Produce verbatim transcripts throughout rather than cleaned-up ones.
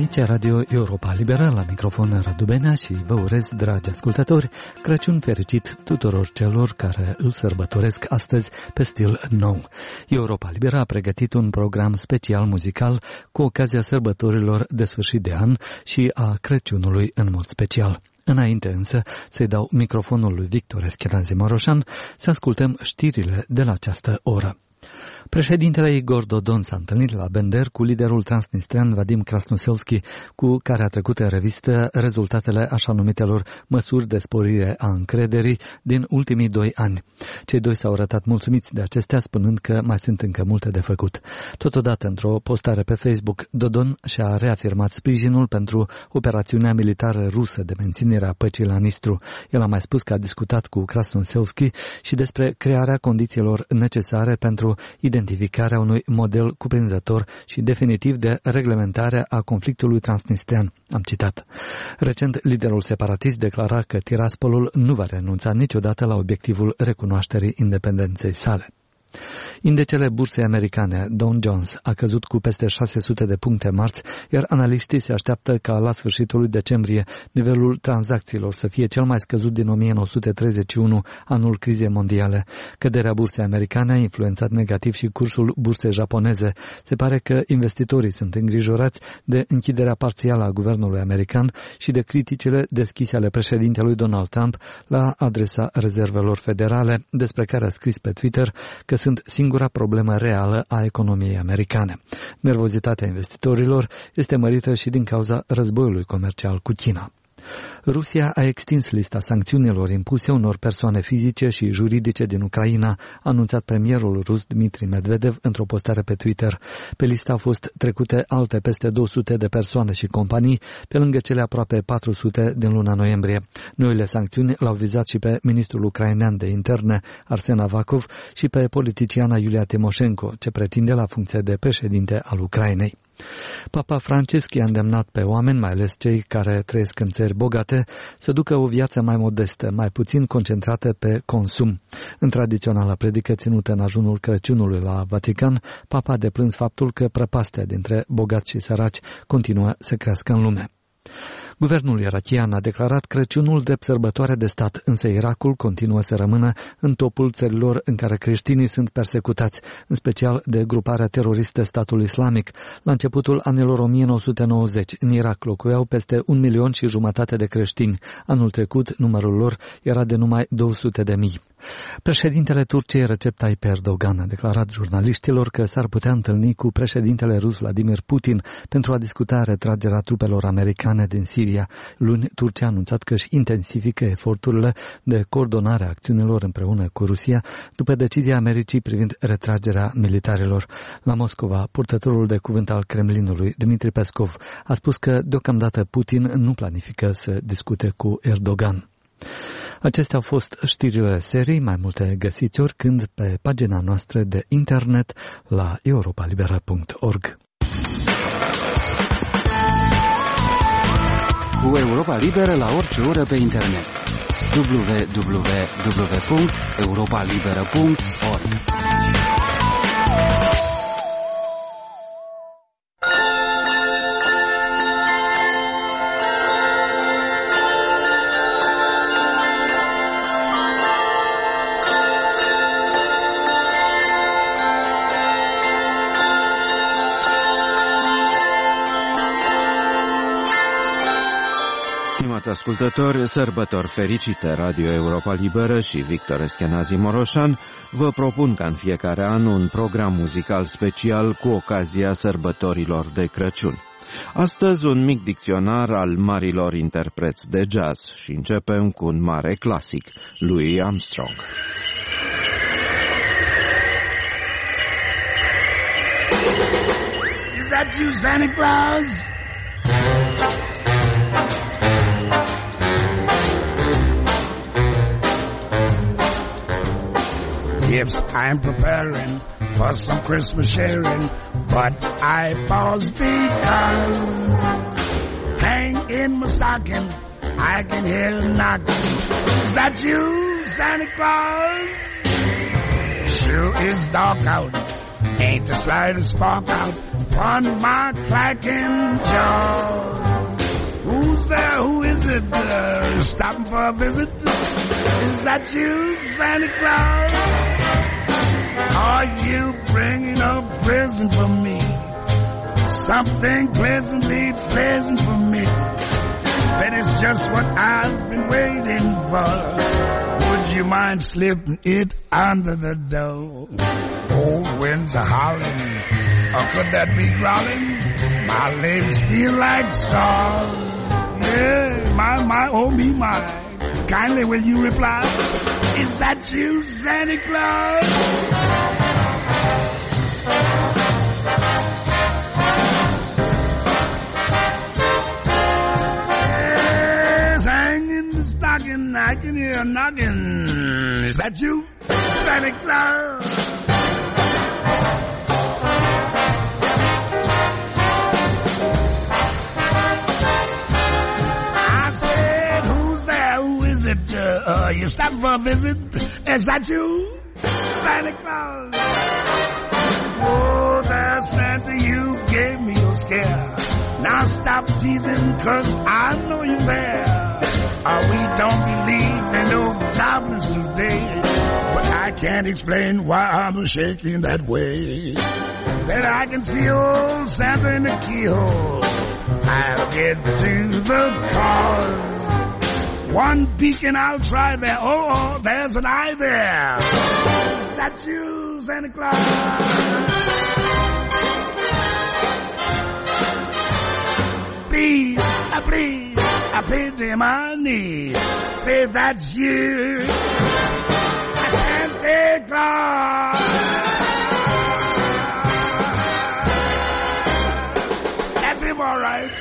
Aici Radio Europa Liberă, la microfon Radu Benea și vă urez, dragi ascultători, Crăciun fericit tuturor celor care îl sărbătoresc astăzi pe stil nou. Europa Liberă a pregătit un program special muzical cu ocazia sărbătorilor de sfârșit de an și a Crăciunului în mod special. Înainte însă să-i dau microfonul lui Victor Eschenazi Moroșan să ascultăm știrile de la această oră. Președintele Igor Dodon s-a întâlnit la Bender cu liderul transnistrean Vadim Krasnoselski, cu care a trecut în revistă rezultatele așa numitelor măsuri de sporire a încrederii din ultimii doi ani. Cei doi s-au arătat mulțumiți de acestea, spunând că mai sunt încă multe de făcut. Totodată, într-o postare pe Facebook, Dodon și-a reafirmat sprijinul pentru operațiunea militară rusă de menținere a păcii la Nistru. El a mai spus că a discutat cu Krasnoselski și despre crearea condițiilor necesare pentru identificarea unui model cuprinzător și definitiv de reglementare a conflictului transnistrian. Am citat. Recent, liderul separatist declara că Tiraspolul nu va renunța niciodată la obiectivul recunoașterii independenței sale. Indicele bursei americane Dow Jones a căzut cu peste șase sute de puncte marți, iar analiștii se așteaptă ca la sfârșitul lui decembrie nivelul tranzacțiilor să fie cel mai scăzut din o mie nouă sute treizeci și unu, anul crizei mondiale. Căderea bursei americane a influențat negativ și cursul bursei japoneze. Se pare că investitorii sunt îngrijorați de închiderea parțială a guvernului american și de criticile deschise ale președintelui Donald Trump la adresa rezervelor federale, despre care a scris pe Twitter că sunt singura problemă reală a economiei americane. Nervozitatea investitorilor este mărită și din cauza războiului comercial cu China. Rusia a extins lista sancțiunilor impuse unor persoane fizice și juridice din Ucraina, a anunțat premierul rus Dmitri Medvedev într-o postare pe Twitter. Pe listă au fost trecute alte peste două sute de persoane și companii, pe lângă cele aproape patru sute din luna noiembrie. Noile sancțiuni l-au vizat și pe ministrul ucrainean de interne, Arsen Avakov, și pe politiciana Iulia Timoșenko, ce pretinde la funcție de președinte al Ucrainei. Papa Francisc i-a îndemnat pe oameni, mai ales cei care trăiesc în țări bogate, să ducă o viață mai modestă, mai puțin concentrată pe consum. În tradiționala predică ținută în ajunul Crăciunului la Vatican, Papa a deplâns faptul că prăpastia dintre bogați și săraci continuă să crească în lume. Guvernul irakian a declarat Crăciunul drept sărbătoare de stat, însă Irakul continuă să rămână în topul țărilor în care creștinii sunt persecutați, în special de gruparea teroristă Statul Islamic. La începutul anilor o mie nouă sute nouăzeci, în Irak locuiau peste un milion și jumătate de creștini. Anul trecut, numărul lor era de numai două sute de mii. Președintele Turciei Recep Tayyip Erdogan a declarat jurnaliștilor că s-ar putea întâlni cu președintele rus Vladimir Putin pentru a discuta retragerea trupelor americane din Siria. Luni, Turcia a anunțat că își intensifică eforturile de coordonare a acțiunilor împreună cu Rusia după decizia Americii privind retragerea militarilor. La Moscova, purtătorul de cuvânt al Kremlinului, Dmitri Peskov, a spus că deocamdată Putin nu planifică să discute cu Erdogan. Acestea au fost știrile serii, mai multe găsiți oricând pe pagina noastră de internet la europa libera punct org. Cu Europa Liberă la orice oră pe internet. w w w punct europa liberă punct org. Ascultători, sărbători fericite! Radio Europa Liberă și Victor Eschenazi Moroșan vă propun ca în fiecare an un program muzical special cu ocazia sărbătorilor de Crăciun. Astăzi un mic dicționar al marilor interpreți de jazz și începem cu un mare clasic, Louis Armstrong. Is that you, Santa Claus? Yes, I'm preparing for some Christmas sharing, but I pause because hang in my stocking, I can hear a knocking. Is that you, Santa Claus? Sure is dark out, Ain't the slightest spark out upon my clacking jaw. Who's there? Who is it? Uh, stopping for a visit? Is that you, Santa Claus? Are you bringing a present for me? Something pleasantly pleasant for me. That is just what I've been waiting for. Would you mind slipping it under the door? Old winds are howling, or could that be growling? My legs feel like straws. Yeah, my, my, oh me, my. Kindly will you reply? Is that you, Santa Claus? Yes, hanging the stocking, I can hear a knocking. Is that you, Santa Claus? Uh, uh, you stopping for a visit? Is that you, Santa Claus? Oh, there, Santa, you gave me a scare. Now stop teasing, cause I know you're there. Uh, we don't believe in no goblins today, but I can't explain why I'm shaking that way. That I can see old Santa in the keyhole. I'll get to the cause. One beacon, I'll try there. Oh, oh, there's an eye there. Is that you, Santa Claus? Please, uh, please, I paid to my knees. Say that's you, Santa Claus. That's him, all right.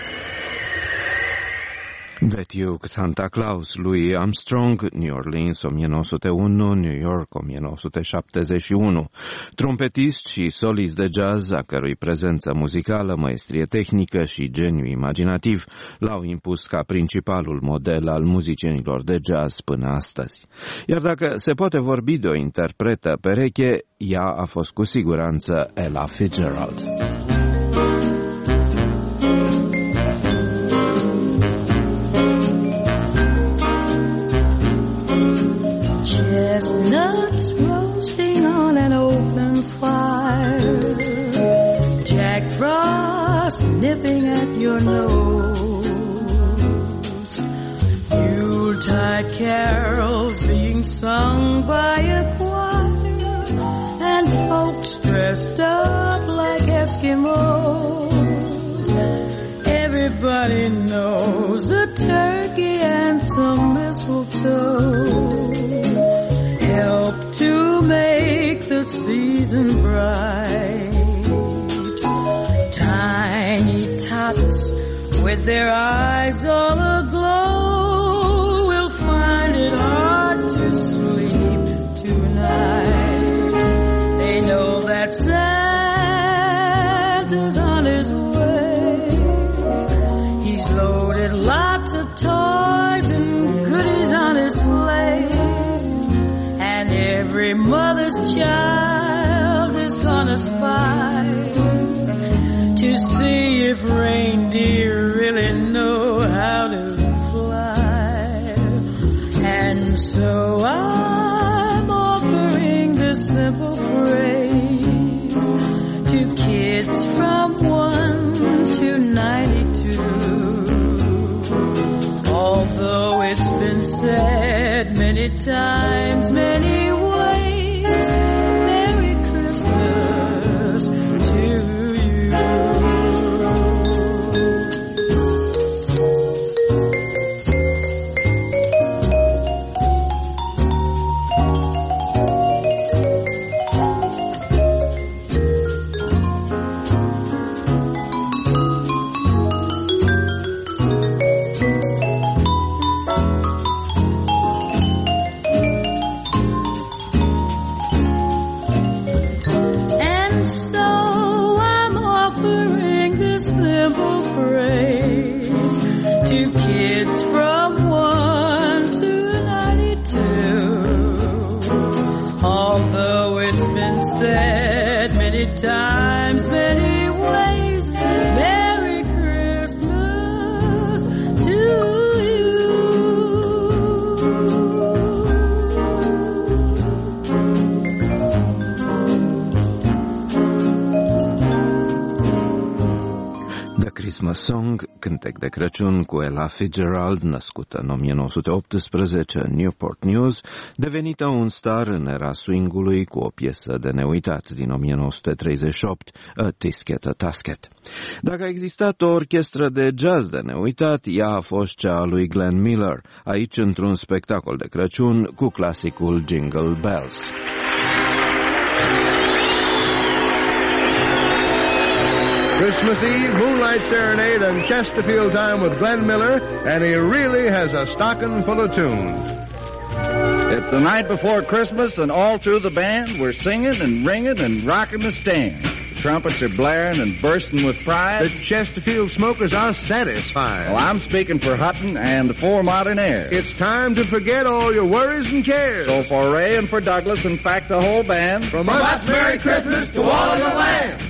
Vechiul Santa Claus lui Armstrong, New Orleans o mie nouă sute unu, New York o mie nouă sute șaptezeci și unu. Trompetist și solist de jazz, a cărui prezență muzicală, maestrie tehnică și geniu imaginativ l-au impus ca principalul model al muzicienilor de jazz până astăzi. Iar dacă se poate vorbi de o interpretă pereche, ea a fost cu siguranță Ella Fitzgerald. Chestnuts roasting on an open fire, Jack Frost nipping at your nose, Yuletide carols being sung by a choir, and folks dressed up like Eskimos. Everybody knows a turkey and some mistletoe help to make the season bright. Tiny tots with their eyes all aglow will find it hard to sleep tonight. They know that Santa's on his way. He's loaded lots of toys and goodies on his sleigh. And every mother's child is gonna spy to see if reindeer really know how to fly. And so I'm offering this simple phrase to kids from one to ninety-two. Although it's been said many times, many ways, Merry Christmas to you. Said said many times, many ways, Merry Christmas to you. The Christmas Song, cântec de Crăciun cu Ella Fitzgerald, născută în o mie nouă sute optsprezece în Newport News, devenită un star în era swing-ului cu o piesă de neuitat din o mie nouă sute treizeci și opt, A Tisket, a Tasket. Dacă a existat o orchestră de jazz de neuitat, ea a fost cea a lui Glenn Miller, aici într-un spectacol de Crăciun cu clasicul Jingle Bells. Christmas Eve, Moonlight Serenade, and Chesterfield Time with Glenn Miller, and he really has a stocking full of tunes. It's the night before Christmas, and all through the band, we're singing and ringing and rocking the stand. The trumpets are blaring and bursting with pride. The Chesterfield smokers are satisfied. Well, I'm speaking for Hutton and the Four Modern Airs. It's time to forget all your worries and cares. So for Ray and for Douglas, in fact, the whole band, from, from us, Merry Christmas to all of the land.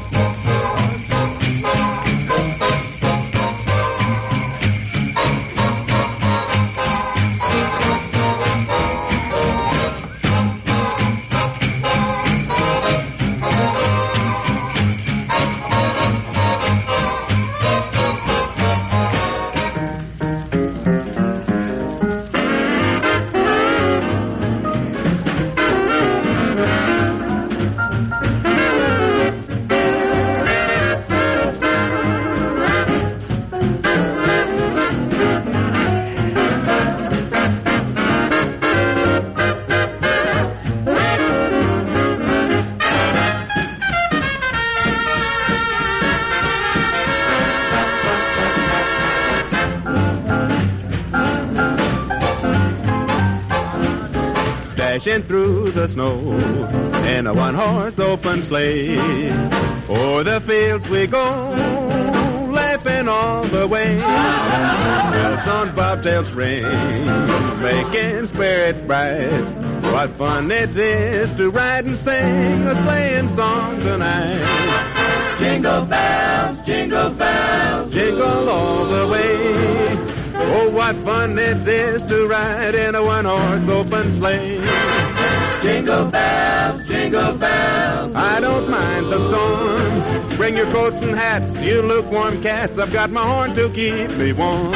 Dashing through the snow in a one-horse open sleigh. O'er the fields we go, laughing all the way. Bells on bobtails ring, making spirits bright. What fun it is to ride and sing a sleighing song tonight. Jingle bells, jingle bells, jingle all the way. Oh, what fun it is to ride in a one-horse open sleigh. Jingle bells, jingle bells, I don't mind the storm. Bring your coats and hats, you lukewarm cats, I've got my horn to keep me warm.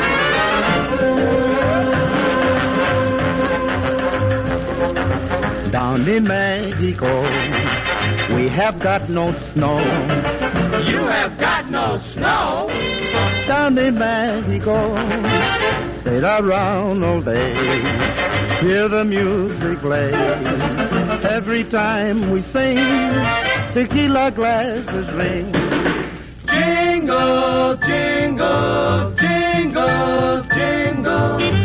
Down in Mexico, we have got no snow. You have got no snow? Down in Mexico, sit around all day, hear the music play. Every time we sing, tequila glasses ring. Jingle, jingle, jingle, jingle.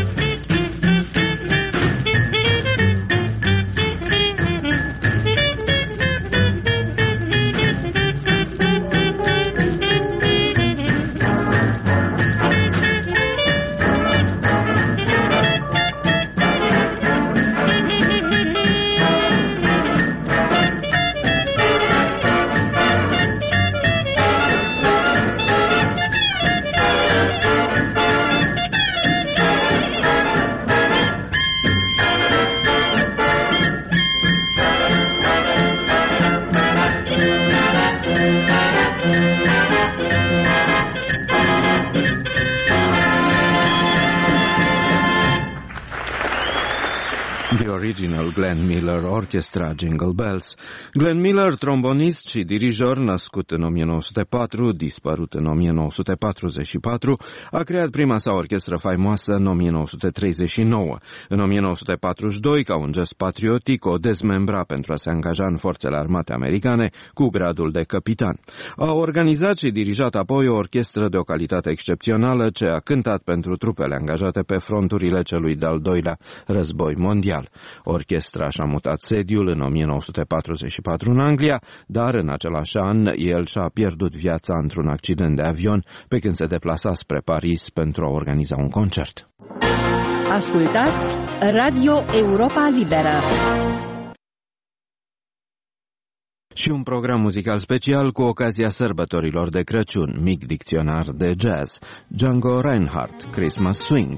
The original Glenn Miller Orchestra, Jingle Bells. Glenn Miller, trombonist și dirijor, născut în o mie nouă sute patru, dispărut în o mie nouă sute patruzeci și patru, a creat prima sa orchestră faimoasă în o mie nouă sute treizeci și nouă. În o mie nouă sute patruzeci și doi, ca un gest patriotic, o dezmembra pentru a se angaja în forțele armate americane cu gradul de capitan. A organizat și dirijat apoi o orchestră de o calitate excepțională ce a cântat pentru trupele angajate pe fronturile celui de-al doilea război mondial. Orchestra și-a mutat sediul în o mie nouă sute patruzeci și patru în Anglia, dar în același an el și-a pierdut viața într-un accident de avion pe când se deplasa spre Paris pentru a organiza un concert. Ascultați Radio Europa Liberă. Și un program muzical special cu ocazia sărbătorilor de Crăciun, mic dicționar de jazz, Django Reinhardt, Christmas Swing.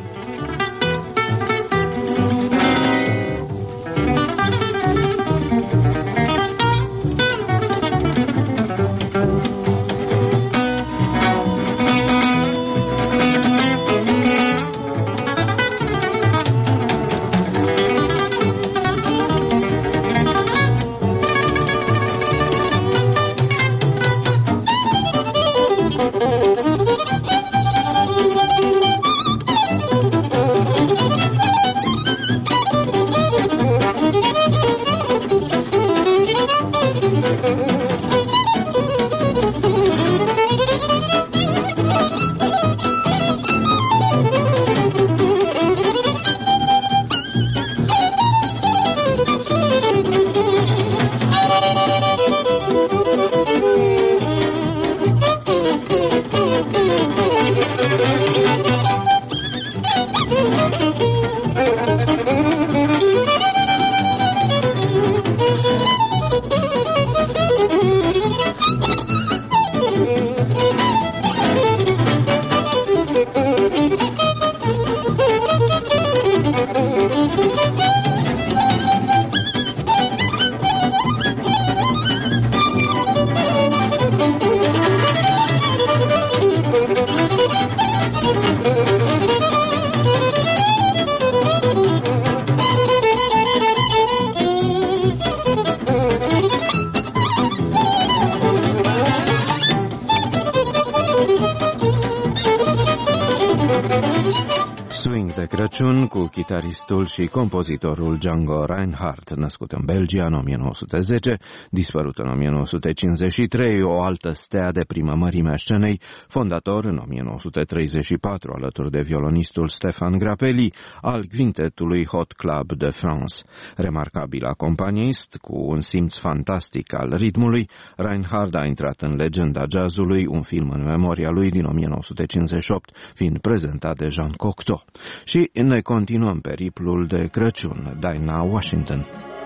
Crăciun cu chitaristul și compozitorul Django Reinhardt, născut în Belgia în o mie nouă sute zece, dispărut în o mie nouă sute cincizeci și trei, o altă stea de primă mărime a scenei, fondator în o mie nouă sute treizeci și patru alături de violonistul Stefan Grappelli al quintetului Hot Club de France. Remarcabil acompanist, cu un simț fantastic al ritmului, Reinhardt a intrat în legenda jazzului, un film în memoria lui din o mie nouă sute cincizeci și opt, fiind prezentat de Jean Cocteau. Și ne continuăm periplul de Crăciun, Dinah Washington.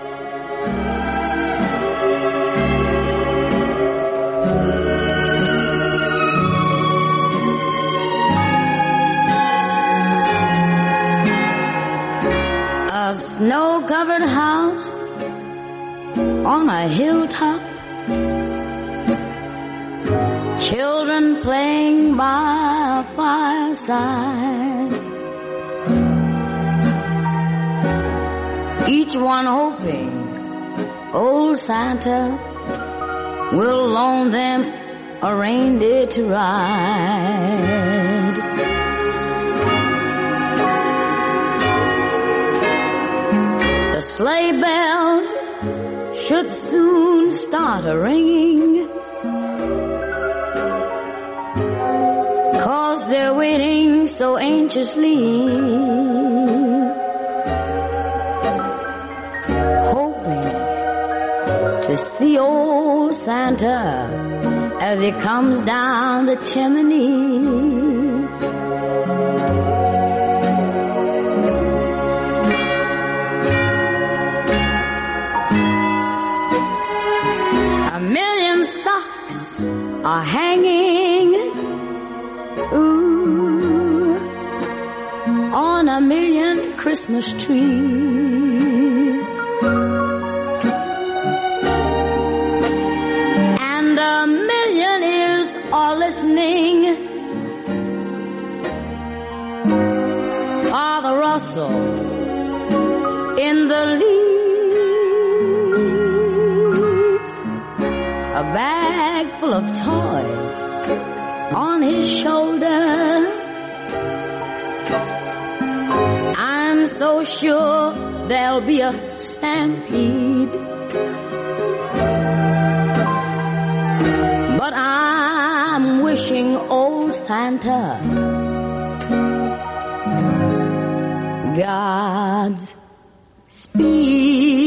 A snow-covered house on a hilltop, children playing by a fireside, each one hoping old Santa will loan them a reindeer to ride. The sleigh bells should soon start a-ringing, 'cause they're waiting so anxiously, to see old Santa as he comes down the chimney. A million socks are hanging, ooh, on a million Christmas trees. A million ears are listening for the rustle in the leaves. A bag full of toys on his shoulder. I'm so sure there'll be a stampede, but I'm wishing old Santa God's speed.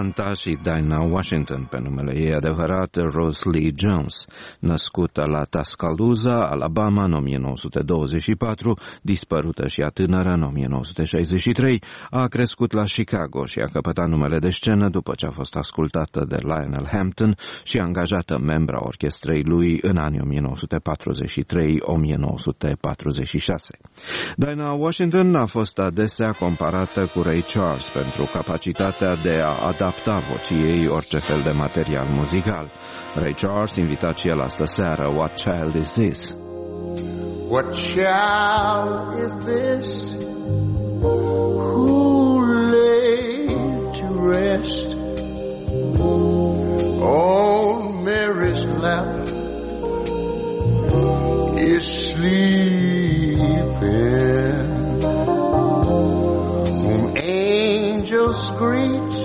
Atlanta și Dinah Washington, pe numele ei adevărat Rose Lee Jones. Născută la Tuscaloosa, Alabama, în o mie nouă sute douăzeci și patru, dispărută și a tânără în o mie nouă sute șaizeci și trei, a crescut la Chicago și a căpătat numele de scenă după ce a fost ascultată de Lionel Hampton și angajată membra orchestrei lui în anii o mie nouă sute patruzeci și trei - o mie nouă sute patruzeci și șase. Dinah Washington a fost adesea comparată cu Ray Charles pentru capacitatea de a adapta vocii ei orice fel de material muzical. Ray Charles, invitat și el astă seară, What Child Is This? What child is this who lay to rest on Mary's lap is sleeping, whom angels greet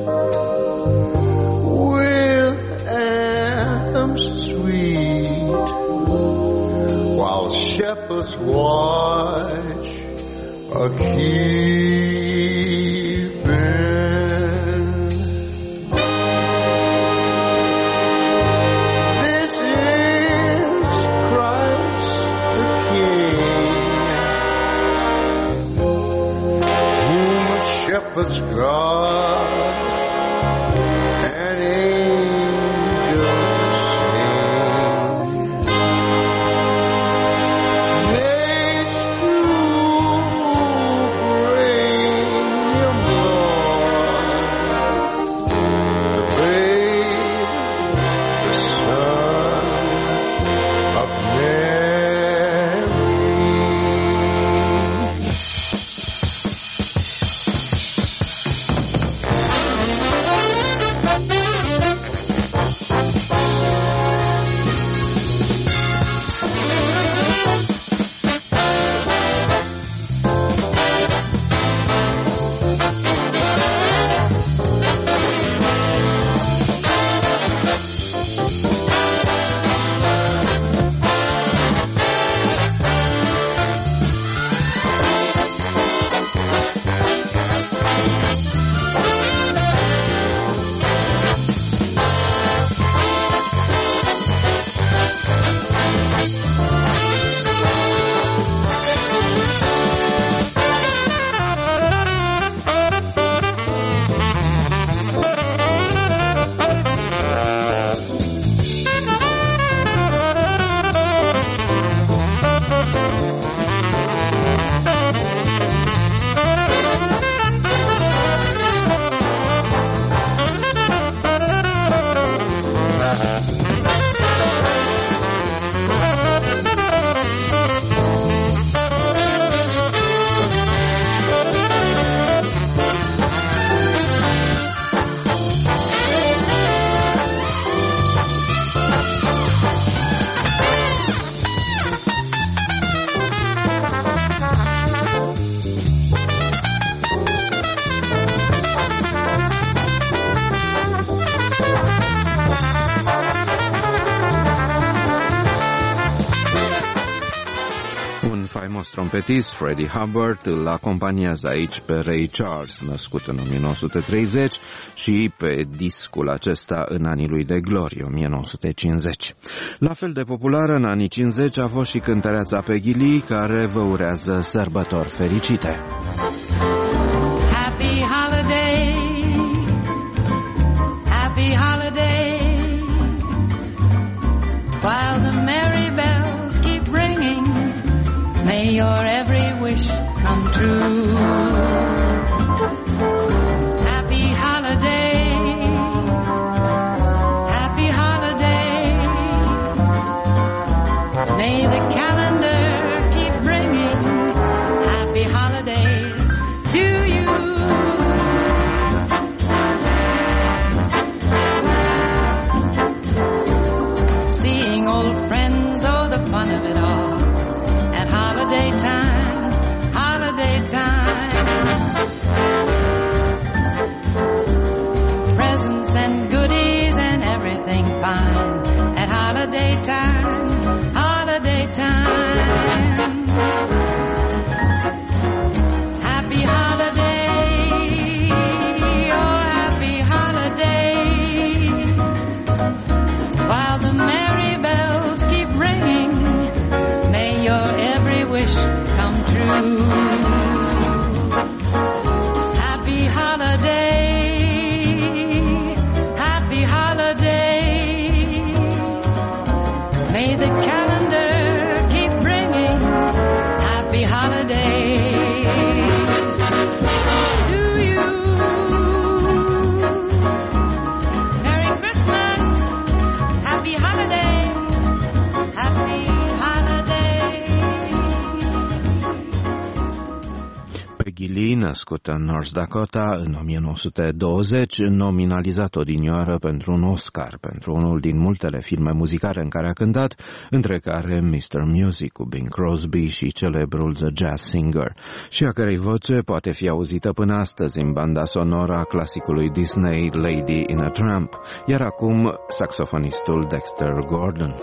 with anthems sweet, while shepherds watch a keeping. This is Christ the King, whom the shepherds guard and angels sing. They stoop bring him Lord, the babe, the Son of Mary. Trompetist Freddie Hubbard îl acompaniază aici pe Ray Charles, născut în o mie nouă sute treizeci, și pe discul acesta în anii lui de glorie, o mie nouă sute cincizeci. La fel de populară în anii cincizeci a fost și cântăreața Peggy Lee, care vă urează sărbători fericite. Happy holiday, happy holiday, while the merry bells keep ringing, may your every wish come true. Happy holiday, happy holiday, may the calendar keep bringing happy holidays to holiday. While the merry bells keep ringing, may your every wish come true. Happy holiday, happy holiday. May the calendar keep bringing happy holiday. Lee, născut în North Dakota în o mie nouă sute douăzeci, nominalizat odinioară pentru un Oscar pentru unul din multele filme muzicale în care a cântat, între care mister Music cu Bing Crosby și celebrul The Jazz Singer, și a cărei voce poate fi auzită până astăzi în banda sonoră a clasicului Disney Lady in a Tramp, iar acum saxofonistul Dexter Gordon.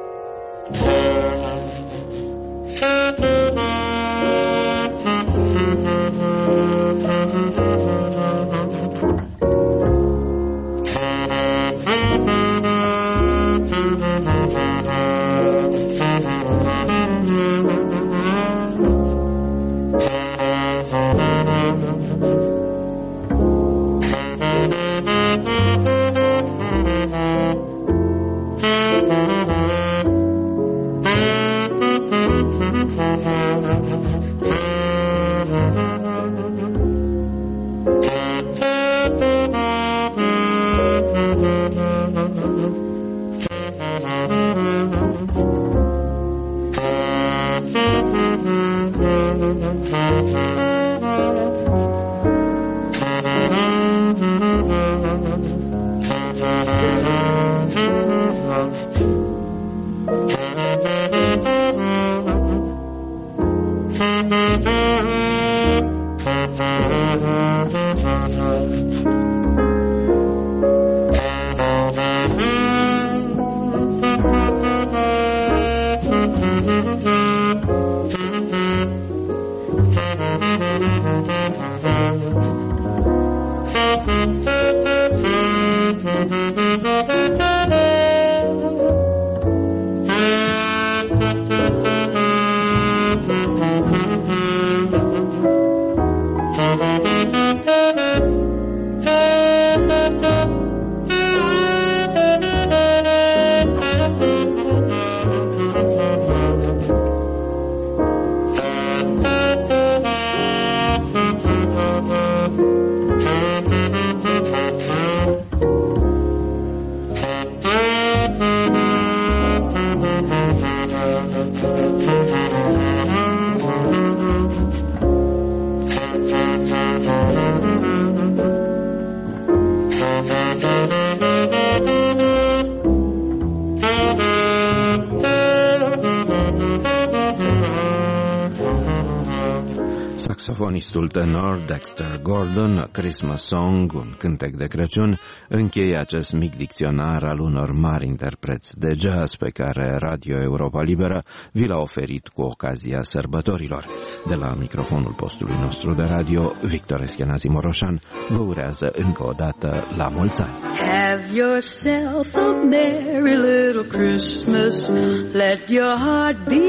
Saxofonistul tenor Dexter Gordon, A Christmas Song, un cântec de Crăciun, încheie acest mic dicționar al unor mari interpreți de jazz pe care Radio Europa Liberă vi l-a oferit cu ocazia sărbătorilor. De la microfonul postului nostru de radio, Victor Eschenazi Moroșan vă urează încă o dată la mulți ani. Have yourself a merry little Christmas, let your heart be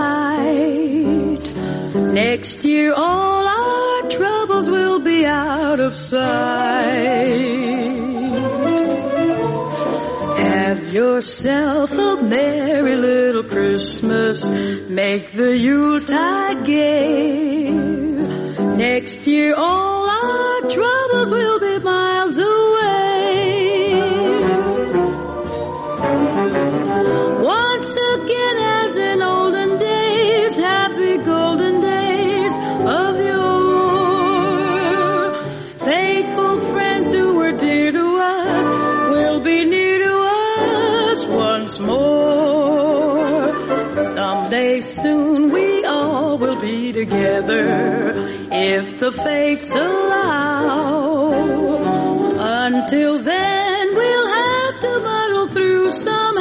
light. Next year all our troubles will be out of sight. Have yourself a merry little Christmas, make the Yuletide gay. Next year all our troubles will be miles away. Once again as in olden days, happy golden days of yore. Faithful friends who were dear to us will be near to us once more. Someday soon we all will be together if the fates allow. Until then we'll have to muddle through some